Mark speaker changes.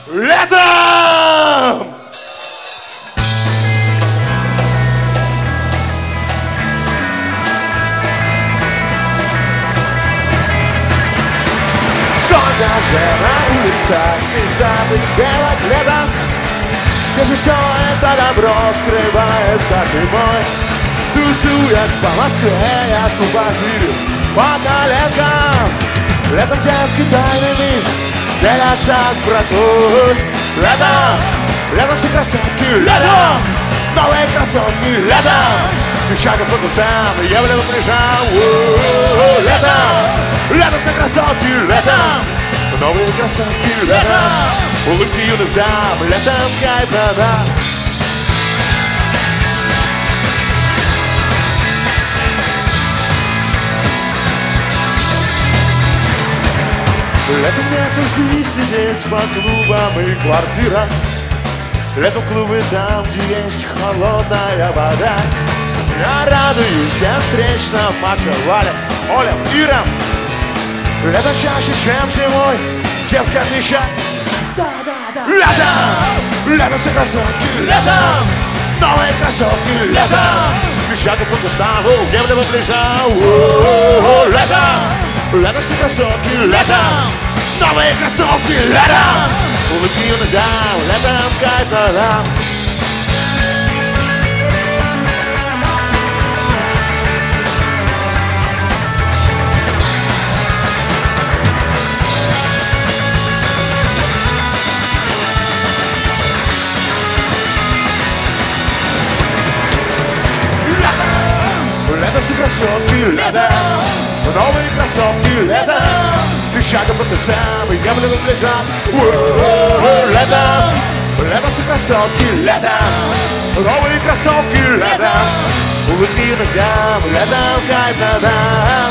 Speaker 1: летом! Сколько же на улицах не забыть делать летом, где же все это добро скрывается зимой. Тусуясь по Москве, я кубажирю по коленкам. Летом девки тайными делятся с братвой. Летом все красотки, летом новые кроссовки, летом девчата по кустам, я в летом прижал. Летом все красотки, летом новые кроссовки, летом улыбки юных дам, летом кайф надо. Летом нет нужды сидеть по клубам и квартирам. Летом клубы там, где есть холодная вода. Я радуюсь всем встречным Маша, Валя, Оля, Ира. Летом чаще, чем зимой, девка отвечает. Летом все кроссовки, летом новые кроссовки, летом девчата по кустам, я в летом прижал. Летом все кроссовки, летом новые кроссовки, летом улыбки юных дам, летом кайф надо. Летом все кроссовки, летом новые кроссовки, летом девчата по кустам, я в летом лежат. Летом все кроссовки, летом новые кроссовки, летом улыбки юных дам, летом кайф надо.